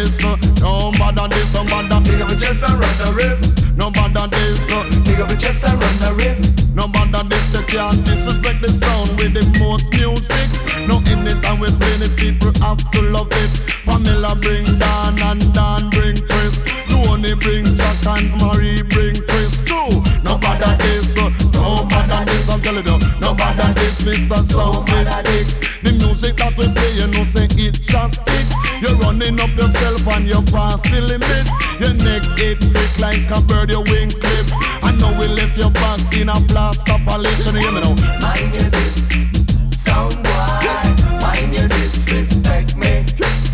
this. No bother this, no bother. Pick up your chest and run the wrist. No bother this. Pick up your chest and run the wrist. No bother this, you can't disrespect the sound with the most music. No, anytime we play it, people have to love it. Pamela bring Dan and Dan bring Chris. Tony bring Jack and Marie bring Chris too. No bother this, no bother this, I'm telling you. No bother this, Mr. Sophistic. The music that we play, you know, say it just stick. You're running up yourself and you're past the limit. Your neck it big like a bird, your wing clip. I know we left your back in a blast of a lich. You hear me now? Mind you this, sound wide. Mind you this, respect me.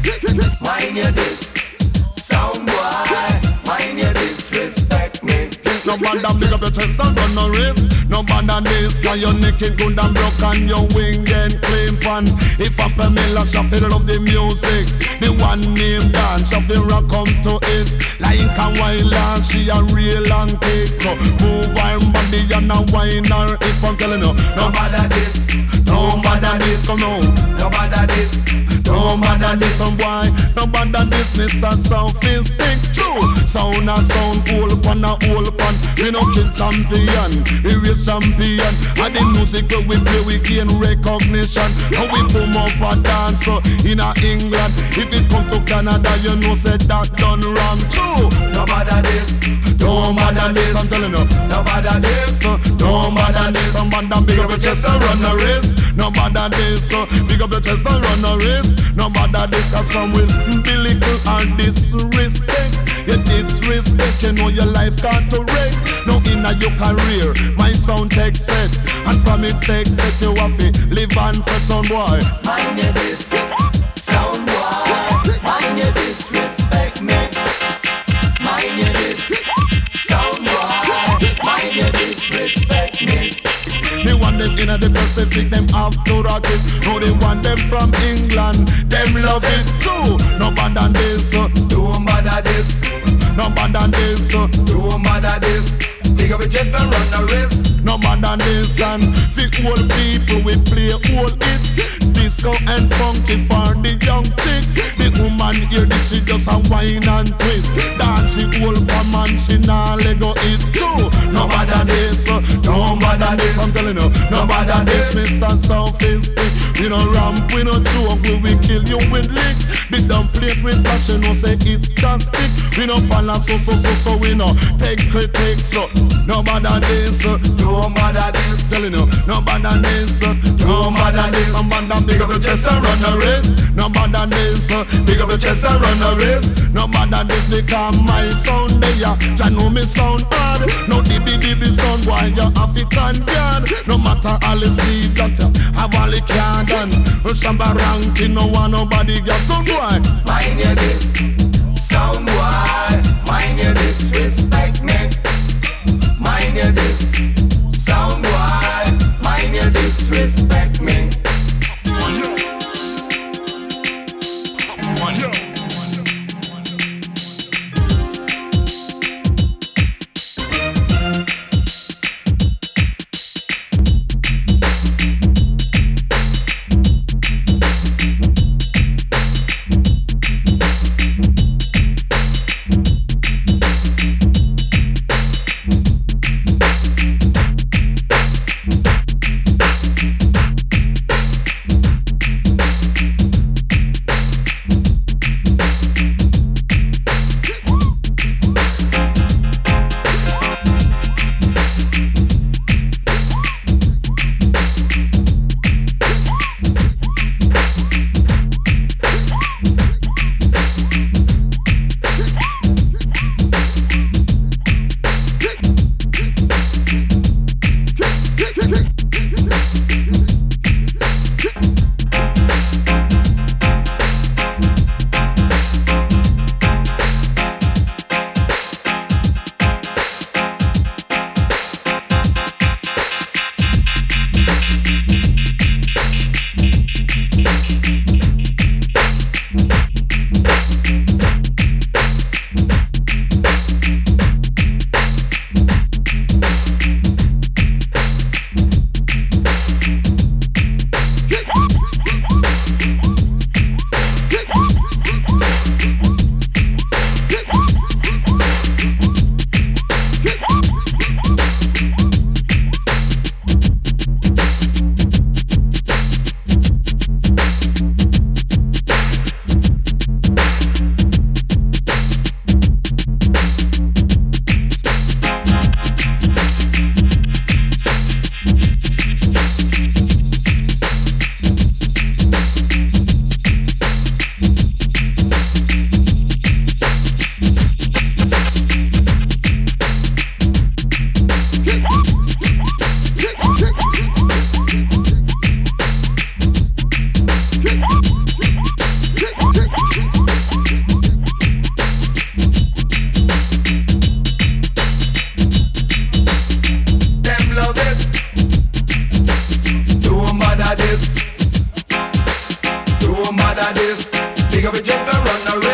Mind you this, sound wide. Mind you this, respect me. No bother big up your chest and run no race. No bother this, cause your neck is good and broke and your wing and claim pan. If a Pamela Shafir love the music, the one named Dan Shafira come to it. Like a wild she a real and kick. Move her body and a wine her hip. I'm telling you, no bother this, no bother this, come on. No bother this, no bother this, some boy. No bother this, Mr. Sophistic too. Sound a sound, whole pan a whole pan. We no kill champion, we raise champion. And the music that we play, we gain recognition. And we boom up a dance in a England. If it come to Canada, you know say that done wrong too. No bother this, no bother this, I'm telling you. No bother this, no bother this. No bother big up your chest and run a race. No bother this, big up your chest and run a race. No bother this, cause some will belittle and disrespect. You disrespect, you know your life got to wreck. No inna your career, my sound takes set. And from it takes set, you have to live and fret, son boy. Mind you this, sound boy. Mind you this, respect me. Mind you this, sound boy. Mind you this, respect me. They want them in the Pacific, them have to rock it. No, they want them from England, them love it too. No bother this, don't bother this. No bother this, don't bother this. Pick up your chest and run the wrist. No bother this, and thick old people we play old hits. Disco and funky for the young chick. The woman here, this she just a wine and twist. Dance she old woman, she nah lego it too. No bother this, no bother this, I'm telling you. No bother this, Mr. Sophistic. We no ramp, we no joke, we kill you with lick. They don't play with passion, no say it's just stick. We no follow so we no take critics. No bother this, no bother this, telling you. No bother this, no bother this. No bother big up your chest and run a race. No bother this, big up your chest and run a race. No bother this, because my sound there. Jah know me sound hard. No DB sound boy, you African girl. No matter all the sleep that you have all the can done. Shamba ranking, no one nobody got some boy. Mind you this, sound boy. Mind you this, respect me. Mind you this, sound boy. Mind you this, respect me. Big up your chest and run around.